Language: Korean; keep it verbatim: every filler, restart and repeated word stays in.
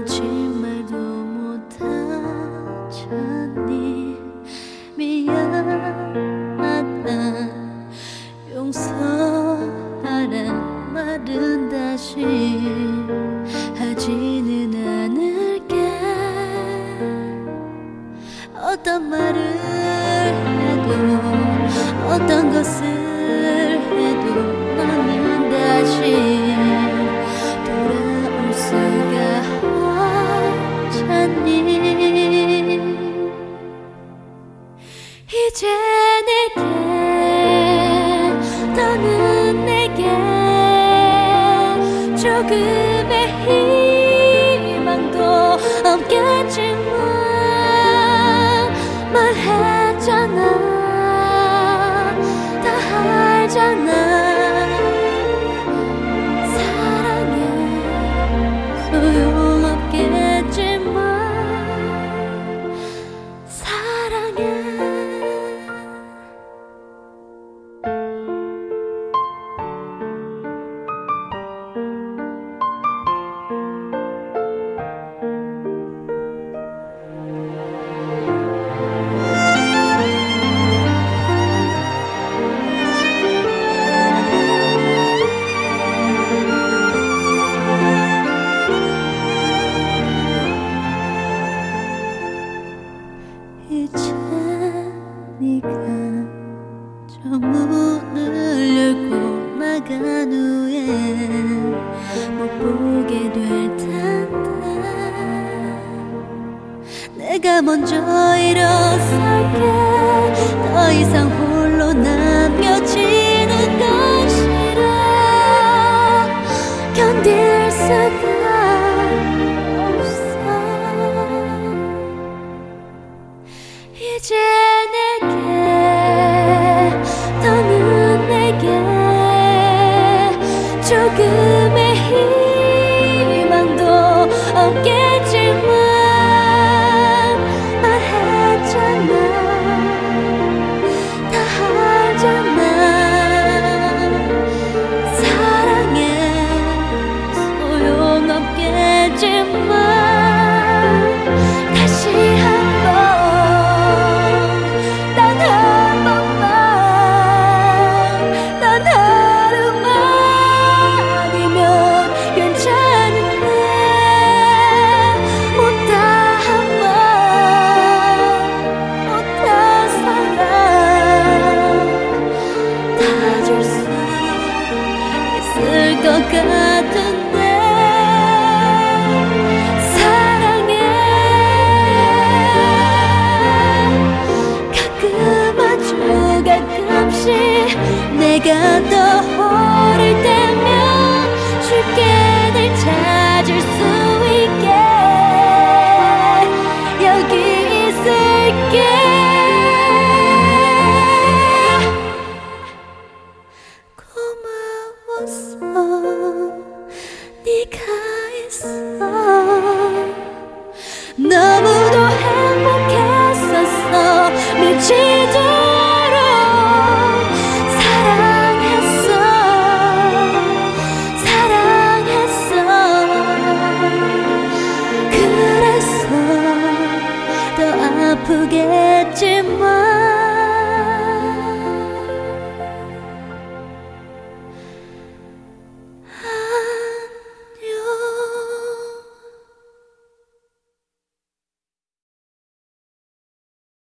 아무렇지 말도 못하잖니. 미안하다 용서하란 말은 다시 하지는 않을게. 어떤 말을 해도 어떤 것을 해도 너는 다시 돌아올 수가 없잖니. 이제 내게 너는 내게 조금의 희망도 없겠지만 말했잖아. 다 알잖아. 사랑해 소용없겠지만 사랑해. 이제 네가 저 문을 열고 나간 후에 못 보게 될 텐데 내가 먼저 일어설게. 더 이상 홀로 남겨지는 건 싫어. 견딜 수가 없어. 이제 내게 너는 내게 조금의 희망도 없겠지만 말했잖아. 다 알잖아. 사랑해 소용없겠지만 다시 한번 단 한 번만 단 하루만이면 괜찮은데 못다 한 번 못다 사랑 다 줄 수 있을 것 같은데 사랑해. 가끔 아주 가끔씩 내가 떠오를 때면 쉽게 널 찾을 수 있게 여기 있을게. 고마웠어 네가 있어.